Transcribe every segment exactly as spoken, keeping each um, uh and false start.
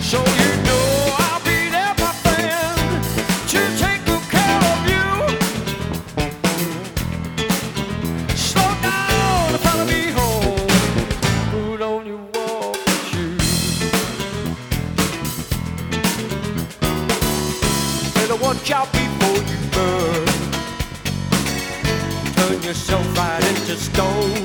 So you know I'll be there, my friend, to take good care of you. Slow down and follow me home. Put on your walking shoes. Better watch out before you burn. Turn yourself right into stone.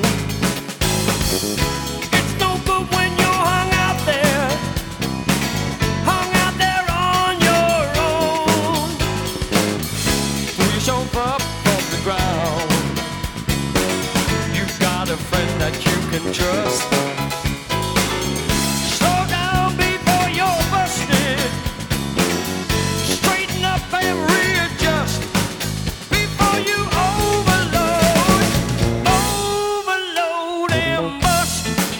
It's no good when you're hung out there, hung out there on your own. Pull yourself up from the ground. You've got a friend that you can trust. Slow down before you're busted. Straighten up and readjust before you overload, overload and bust.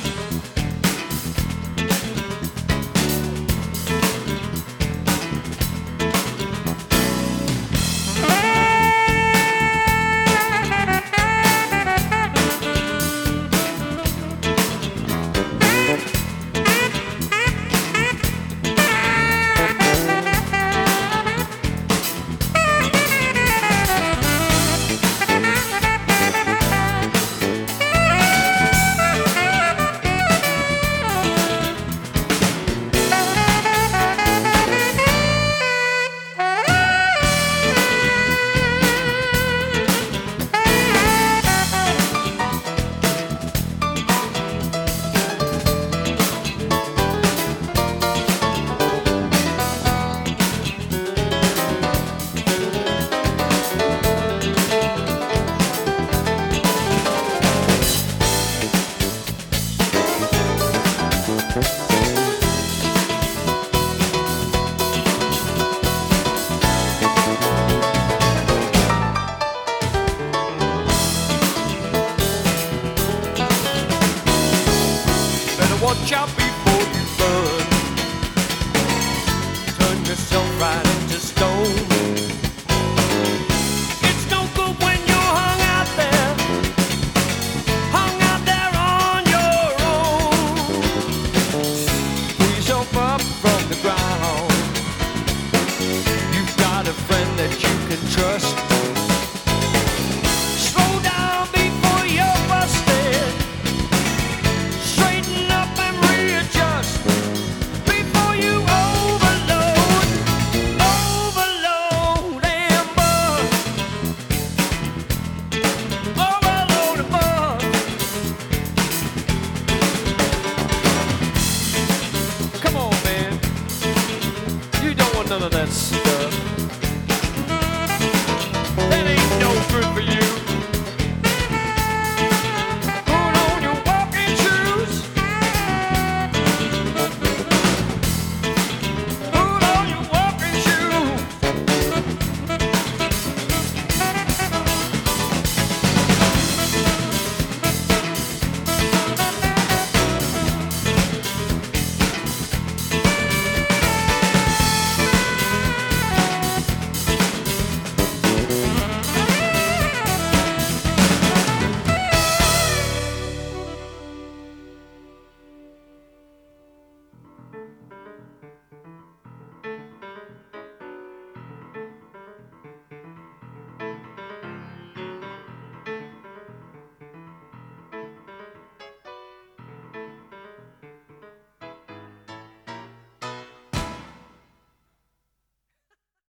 Watch out before you burn. Turn yourself right into stone. It's no good when you're hung out there, hung out there on your own. Pull yourself up from the ground. You've got a friend that you can trust. Slow down before you're busted. Straighten up and readjust before you overload, overload and bust. Overload and bust. Come on, man. You don't want none of that stuff.